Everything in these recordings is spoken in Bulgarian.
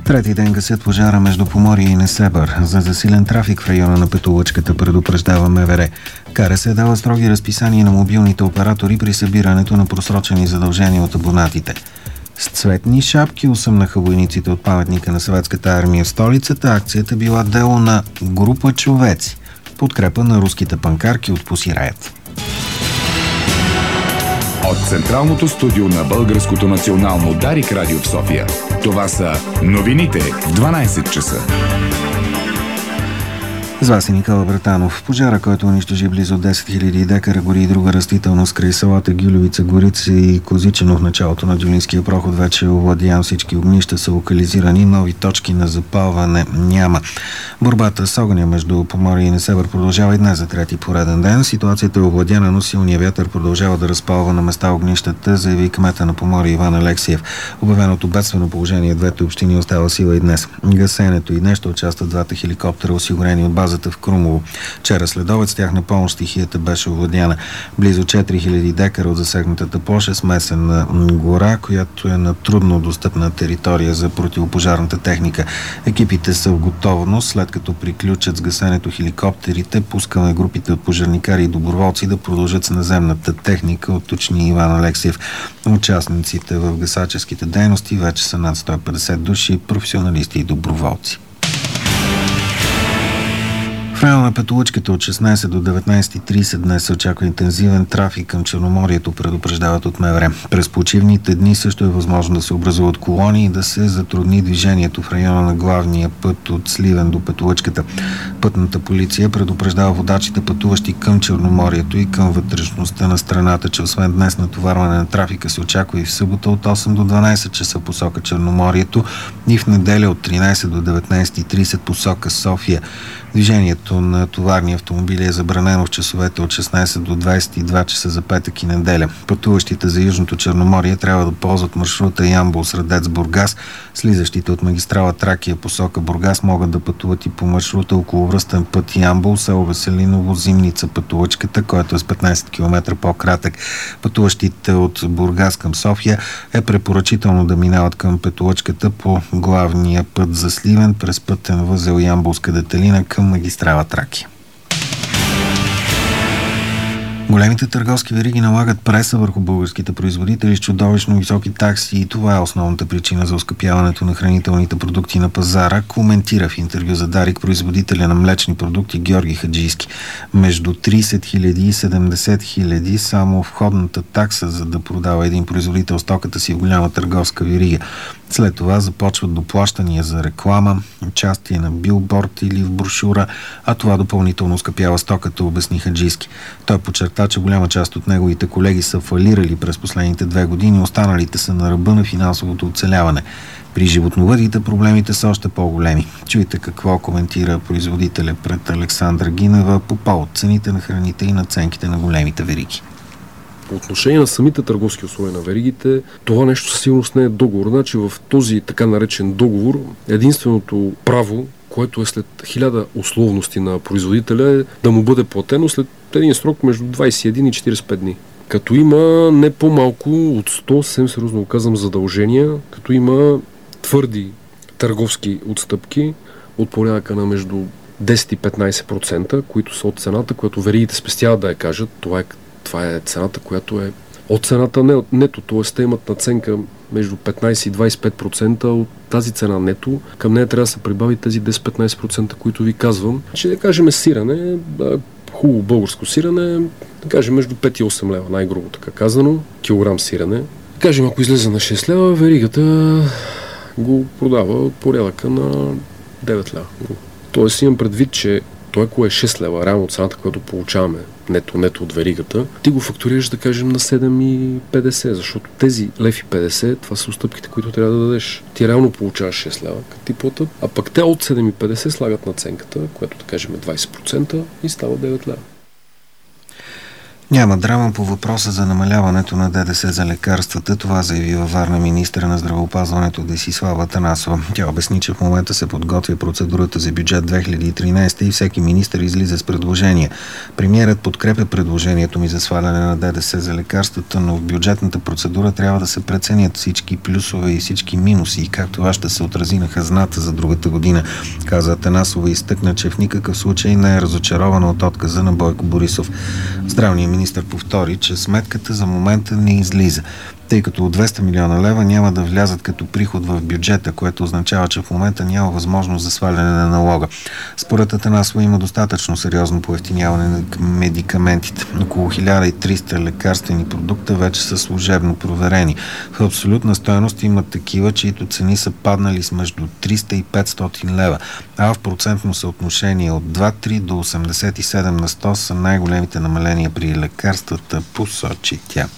Трети ден гасят пожара между Поморие и Несебър. За засилен трафик в района на Петолъчката предупреждава МВР. КРС дава строги разписания на мобилните оператори при събирането на просрочени задължения от абонатите. С цветни шапки усъмнаха войниците от паметника на Съветската армия в столицата. Акцията била дело на група човеци, подкрепа на руските панкарки от Pussy Riot. От Централното студио на Българското национално Дарик радио в София. Това са новините в 12 часа. С вас е Никола Братанов. Пожара, който унищожи близо 10 000 декара гори и друга растителност край селата Гюлевица, Горица и Козичено в началото на Дюлинския проход вече е овладян. Всички огнища са локализирани, нови точки на запалване няма. Борбата с огъня между Поморие и Несебър продължава и днес за трети пореден ден. Ситуацията е овладяна, но силният вятър продължава да разпалва на места огнищата, заяви кмета на Поморие Иван Алексиев. Обявеното бедствено положение в двете общини остава сила и днес. Гасенето и днес ще участват двата хеликоптера, осигурени от базата в Крумово. Вчера следобед с тяхна помощ стихията беше овладяна. Близо 4000 декара от засегнатата площ е смесена гора, която е на трудно достъпна територия за противопожарната техника. Екипите са в готовност. След като приключат с гасенето хеликоптерите, пускаме групите от пожарникари и доброволци да продължат с наземната техника, уточни Иван Алексиев. Участниците в гасаческите дейности вече са над 150 души, професионалисти и доброволци. В района на Петолъчката от 16 до 19:30 днес се очаква интензивен трафик към Черноморието, предупреждават от МВР. През почивните дни също е възможно да се образуват колони и да се затрудни движението в района на главния път от Сливен до Петолъчката. Пътната полиция предупреждава водачите, пътуващи към Черноморието и към вътрешността на страната, че освен днес натоварване на трафика се очаква и в събота от 8 до 12 часа посока Черноморието и в неделя от 13 до 19:30 посока София. Движението на товарни автомобили е забранено в часовете от 16 до 22 часа за петък и неделя. Пътуващите за Южното Черноморие трябва да ползват маршрута Ямбол, Средец, Бургас. Слизащите от магистрала Тракия посока Бургас могат да пътуват и по маршрута околовръстен път Ямбол, село Веселиново, Зимница, Петолъчката, който е с 15 км по-кратък. Пътуващите от Бургас към София е препоръчително да минават към Петолъчката по главния път за Сливен през пътен възел Ямболска детелина към магистрала Тракия. Големите търговски вериги налагат преса върху българските производители с чудовищно високи такси и това е основната причина за оскъпяването на хранителните продукти на пазара, коментира в интервю за Дарик производителя на млечни продукти Георги Хаджийски. Между 30 000 и 70 000 само входната такса, за да продава един производител стоката си в голяма търговска верига. След това започват доплащания за реклама, участие на билборд или в брошура, а това допълнително скъпява стоката, обясни Хаджийски. Той подчерта, че голяма част от неговите колеги са фалирали през последните 2 години, останалите са на ръба на финансовото оцеляване. При животновъдите проблемите са още по-големи. Чуйте какво коментира производителя пред Александра Гинева по повод цените на храните и надценките на големите вериги. По отношение на самите търговски условия на веригите, това нещо със сигурност не е договор. Значи в този така наречен договор единственото право, което е след 1000 условности на производителя, е да му бъде платено след един срок между 21 и 45 дни. Като има не по-малко от 100, съвсем сериозно казвам, задължения, като има твърди търговски отстъпки от порядъка на между 10 и 15%, които са от цената, която веригите спестяват да я кажат. Това е цената, която е от цената нето, т.е. те имат наценка между 15 и 25% от тази цена нето. Към нея трябва да се прибави тези 10-15%, които ви казвам. Че да кажем сирене, хубаво българско сирене, да кажем между 5 и 8 лева, най-грубо така казано, килограм сирене. Да кажем, ако излезе на 6 лева, веригата го продава от порядъка на 9 лева. Тоест имам предвид, че той, ако е 6 лева, реално цената, която получаваме нето от веригата, ти го фактурираш, да кажем, на 7,50, защото тези лев и 50, това са отстъпките, които трябва да дадеш. Ти реално получаваш 6 лева, като ти платят, а пък те от 7,50 слагат наценката, което да кажем е 20% и става 9 лева. Няма драма по въпроса за намаляването на ДДС за лекарствата. Това заяви във Варна министъра на здравеопазването Десислава Атанасова. Тя обясни, че в момента се подготвя процедурата за бюджет 2013 и всеки министър излиза с предложение. Премиерът подкрепя предложението ми за сваляне на ДДС за лекарствата, но в бюджетната процедура трябва да се преценят всички плюсове и всички минуси и как това ще се отрази на хазната за другата година, каза Атанасова и изтъкна, че в никакъв случай не е разочарована от отказа на Бойко Борисов. Здравният министър повтори, че сметката за момента не излиза, тъй като от 200 милиона лева няма да влязат като приход в бюджета, което означава, че в момента няма възможност за сваляне на налога. Според Атанасова има достатъчно сериозно поевтиняване на медикаментите. Около 1300 лекарствени продукта вече са служебно проверени. В абсолютна стойност има такива, чието цени са паднали с между 300 и 500 лева, а в процентно съотношение от 2-3 до 87 на 100 са най-големите намаления при лекарствата, посочи тя.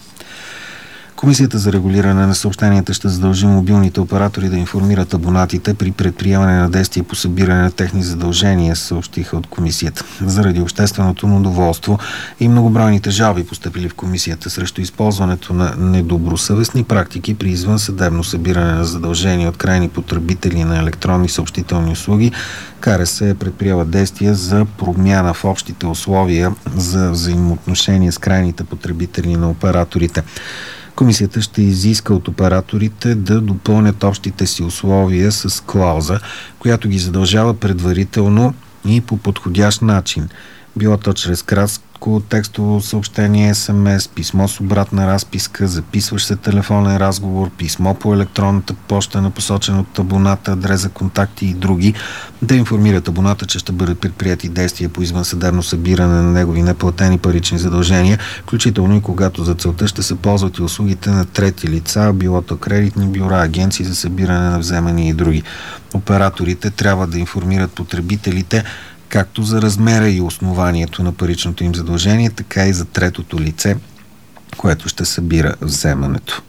Комисията за регулиране на съобщенията ще задължи мобилните оператори да информират абонатите при предприемане на действия по събиране на техни задължения, съобщиха от комисията. Заради общественото недоволство и многобройните жалби, постъпили в комисията срещу използването на недобросъвестни практики при извънсъдебно събиране на задължения от крайни потребители на електронни съобщителни услуги, КРС е предприела действия за промяна в общите условия за взаимоотношения с крайните потребители на операторите. Комисията ще изиска от операторите да допълнят общите си условия с клауза, която ги задължава предварително и по подходящ начин. Било то чрез кратко текстово съобщение, СМС, писмо с обратна разписка, записващ се телефонен разговор, писмо по електронната поща на посочен от абоната, адрес за контакти и други, да информират абоната, че ще бъдат предприяти действия по извънсъдебно събиране на негови неплатени парични задължения, включително и когато за целта ще се ползват и услугите на трети лица, било то кредитни бюра, агенции за събиране на вземания и други. Операторите трябва да информират потребителите както за размера и основанието на паричното им задължение, така и за третото лице, което ще събира вземането.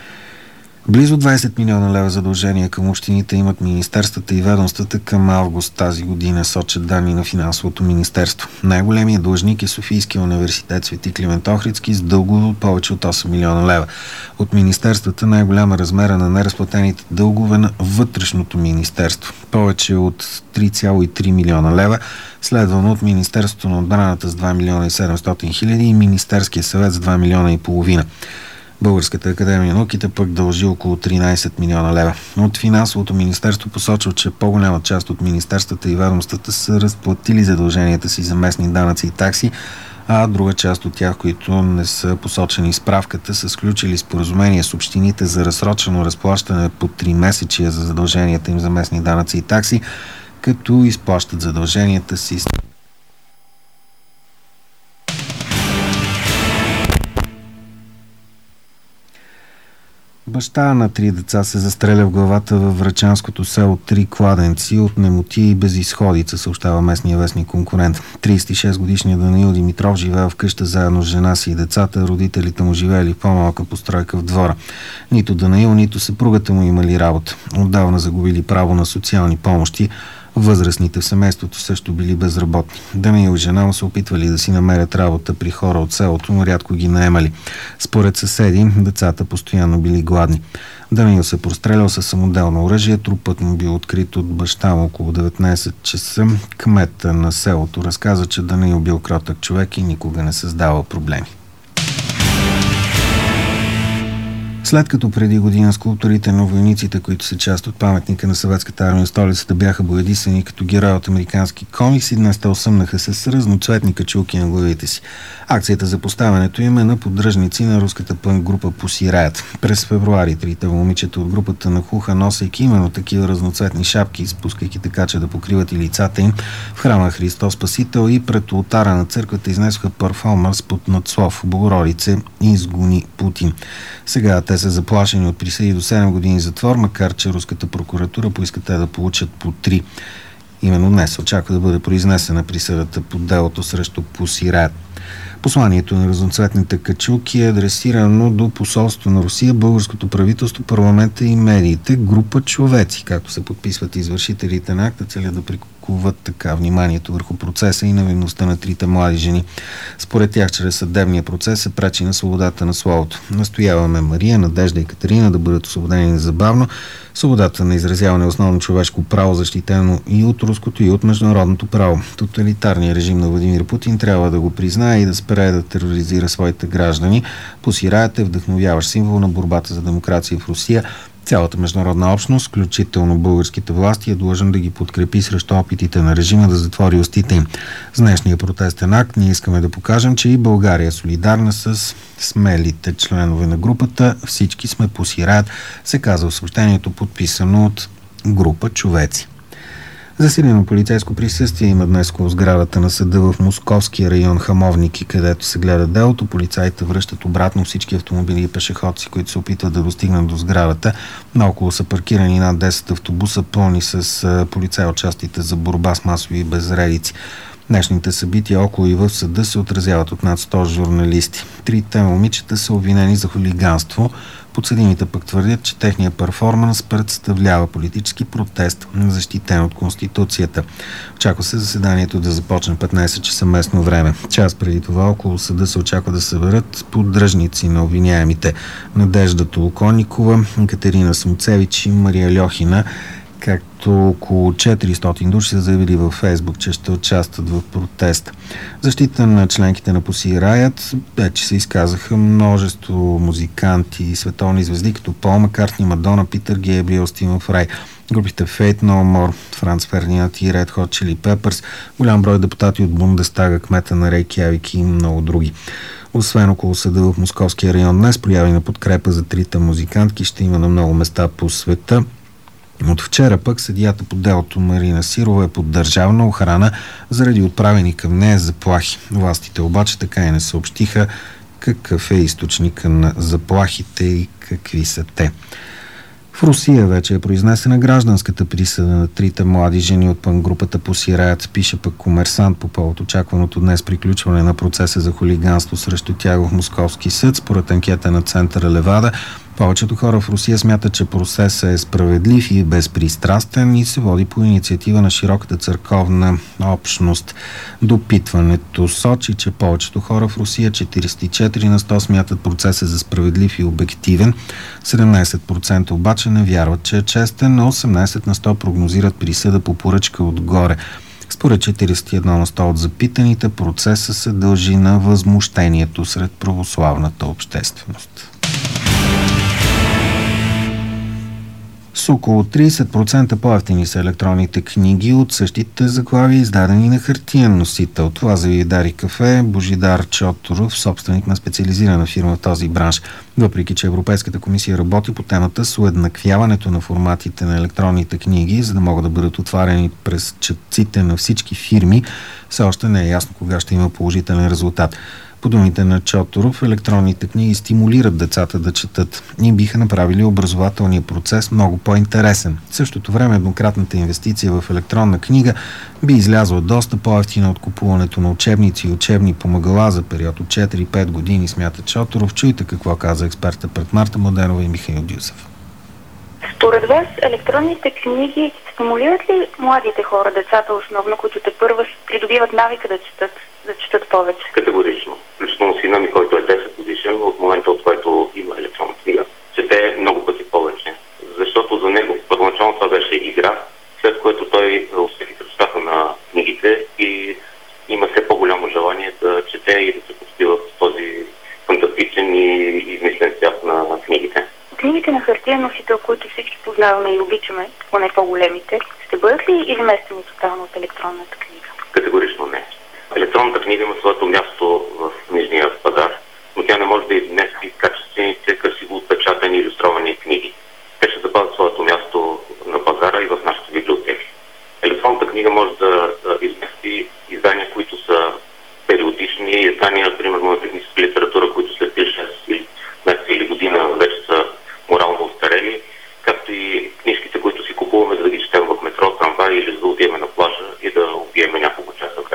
Близо 20 милиона лева задължения към общините имат министерствата и ведомствата към август тази година, сочат данни на Финансовото министерство. Най-големият длъжник е Софийския университет Свети Климент Охридски с дългове повече от 8 милиона лева. От министерствата най-голяма размера на неразплатените дългове на Вътрешното министерство, повече от 3,3 милиона лева, следвано от Министерството на отбраната с 2 милиона и 700 хиляди и Министерския съвет с 2 милиона и половина. Българската академия на науките пък дължи около 13 милиона лева. От Финансовото министерство посочва, че по-голяма част от министерствата и ведомствата са разплатили задълженията си за местни данъци и такси, а друга част от тях, които не са посочени в справката, са сключили споразумение с общините за разсрочено разплащане по 3 месечия за задълженията им за местни данъци и такси, като изплащат задълженията си. Баща на 3 деца се застреля в главата във врачанското село Три кладенци от немотия и безизходица, съобщава местния вестник Конкурент. 36-годишният Даниил Димитров живее в къща заедно с жена си и децата. Родителите му живеели в по-малка постройка в двора. Нито Даниил, нито съпругата му имали работа. Отдавна загубили право на социални помощи. Възрастните в семейството също били безработни. Даниил и жена му се опитвали да си намерят работа при хора от селото, но рядко ги наемали. Според съседи, децата постоянно били гладни. Даниил се прострелял със самоделно оръжие. Трупът му бил открит от баща му около 19 часа. Кмета на селото разказа, че Даниил бил кротък човек и никога не създавал проблеми. След като преди година скулптурите на войниците, които са част от паметника на съветската армия в столицата, бяха боядисани като герои от американски комикси, днес те осъмнаха с разноцветни качулки на главите си. Акцията за поставянето им е на поддръжници на руската пънк група Pussy Riot. През февруари 3 момичета от групата нахуха, носейки именно такива разноцветни шапки, спускайки така, че да покриват и лицата им в храма Христос Спасител, и пред олтара на църквата изнесоха перформанс под надслов "Богородице, изгони Путин". Сега те са заплашени от присъди до 7 години затвор, макар че руската прокуратура поиска те да получат по 3. Именно днес очаква да бъде произнесена присъдата по делото срещу Pussy Riot. Посланието на разноцветните качулки е адресирано до посолството на Русия, българското правителство, парламента и медиите. Група човеци, както се подписват извършителите на акта, целят да приковат така вниманието върху процеса и невинността на трите млади жени. Според тях, чрез съдебния процес се пречи на свободата на словото. Настояваме Мария, Надежда и Катерина да бъдат освободени незабавно. Свободата на изразяване е основно човешко право, защитено и от руското, и от международното право. Тоталитарният режим на Владимир Путин трябва да го признае и да спре да тероризира своите граждани. Посираят е вдъхновяващ символ на борбата за демокрация в Русия. Цялата международна общност, включително българските власти, е длъжен да ги подкрепи срещу опитите на режима да затвори устите им. С днешния протестен акт ние искаме да покажем, че и България е солидарна с смелите членове на групата. Всички сме посираят, се казва в съобщението, подписано от група човеци. Засилено полицейско присъствие има днес около сградата на съда в Московския район Хамовники, където се гледа делото. Полицаите връщат обратно всички автомобили и пешеходци, които се опитват да достигнат до сградата. Наоколо са паркирани над 10 автобуса, пълни с полицаи от частите за борба с масови безредици. Днешните събития около и в съда се отразяват от над 100 журналисти. Трите момичета са обвинени за хулиганство. Подсъдимите пък твърдят, че техният перформанс представлява политически протест, защитен от Конституцията. Очаква се заседанието да започне 15 часа местно време. Час преди това около съда се очаква да съберат поддръжници на обвиняемите Надежда Толконикова, Катерина Самцевич и Мария Льохина, както около 400 души са заявили във Фейсбук, че ще участват в протест. Защита на членките на Pussy Riot вече се изказаха множество музиканти и световни звезди, като Пол Маккартни, Мадона, Питър Гейбриел, Стивън Фрай, групите Faith No More, Франц Фердинанд и Red Hot Chili Peppers, голям брой депутати от Бундестага, кмета на Рейкявик и много други. Освен около съда в Московския район днес, прояви на подкрепа за трите музикантки ще има на много места по света. От вчера пък съдията по делото Марина Сирова е под държавна охрана заради отправени към нея заплахи. Властите обаче така и не съобщиха какъв е източника на заплахите и какви са те. В Русия вече е произнесена гражданската присъда на трите млади жени от панк-групата Pussy Riot, пише пък Комерсант по повод очакваното днес приключване на процеса за хулиганство срещу тях в Московски съд. Според анкета на центъра Левада, повечето хора в Русия смятат, че процесът е справедлив и безпристрастен и се води по инициатива на широката църковна общност. Допитването сочи, че повечето хора в Русия, 44% смятат процесът за справедлив и обективен, 17% обаче не вярват, че е честен, но 18% прогнозират присъда по поръчка отгоре. Според 41% от запитаните, процесът се дължи на възмущението сред православната общественост. С около 30% по-евтини са електронните книги от същите заглавия, издадени на хартиен носител. Това заяви Дари Кафе Божидар Чоторов, собственик на специализирана фирма в този бранш. Въпреки че Европейската комисия работи по темата с уеднаквяването на форматите на електронните книги, за да могат да бъдат отваряни през четците на всички фирми, все още не е ясно кога ще има положителен резултат. По думите на Чоторов, електронните книги стимулират децата да четат и биха направили образователния процес много по-интересен. В същото време еднократната инвестиция в електронна книга би излязла доста по-евтина от купуването на учебници и учебни помагала за период от 4-5 години, смята Чоторов. Чуйте какво каза експерта пред Марта Младенова и Михаил Дюсев. Според вас, електронните книги стимулират ли младите хора, децата основно, които тепърва придобиват навика да четат повече? Категорично. Включително сина ми, който е 10 годишен, от момента, от който има електронна книга, чете много пъти повече. Защото за него първоначално това беше игра, след което той усети красотата на книгите и има все по-голямо желание да чете и да се пусти в този фантастичен и измислен свят на книгите. Книгите на хартиен носител, които всички познаваме и обичаме, поне по-големите, ще бъдат ли изместени тотално от електронната книга? Категорично не. Електронната книга има своето място в книжния пазар, но тя не може да измести качествените, красиво отпечатани и илюстровани книги. Те ще запазят своето място на пазара и в нашите библиотеки. Електронната книга може да измести издания, които са периодични, издания, примерно на техническа литература, които след 6 месеца или година вече са морално устарели, както и книжките, които си купуваме, за да ги четем в метро, трамвай или за да отидем на плажа и да убиеме няколко часа време.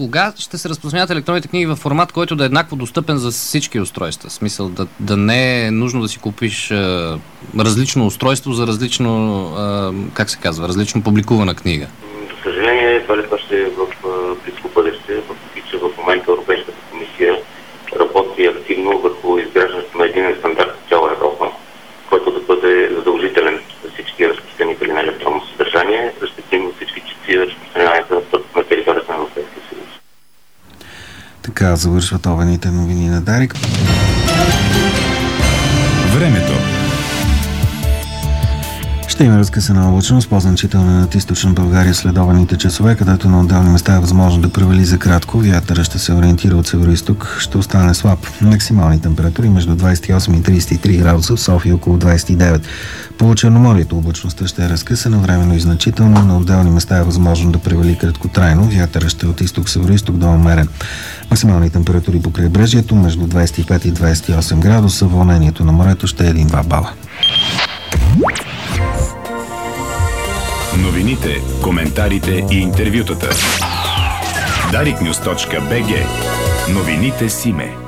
кога ще се разпространяват електронните книги в формат, който да е еднакво достъпен за всички устройства? В смисъл да не е нужно да си купиш различно устройство за различно, различно публикувана книга? За съжаление, това ще е в близко бъдеще, въпреки че в момента Европейската комисия работи активно върху изграждането на единен стандарт в цяла Европа, който да бъде задължителен за всички разпространители на електронно съдържание, респективно всички четци разпространяването на територията на Европейския съюз. Така завършват овените новини на Дарик. Времето. Ще има разкъсана облачност, по-значителна над източна България следованите часове, където на отделни места е възможно да превали за кратко. Вятъра ще се ориентира от североизток, ще остане слаб. Максимални температури между 28 и 33 градуса, в София около 29. По Черноморието облачността ще е разкъсана, временно и значително. На отделни места е възможно да превали краткотрайно. Вятъра ще е от изток-североизток до умерен. Максимални температури по крайбрежието между 25 и 28 градуса. Вълнението на морето ще е 1-2 бала. Новините, коментарите и интервютата. Dariknews.bg. Новините Симе.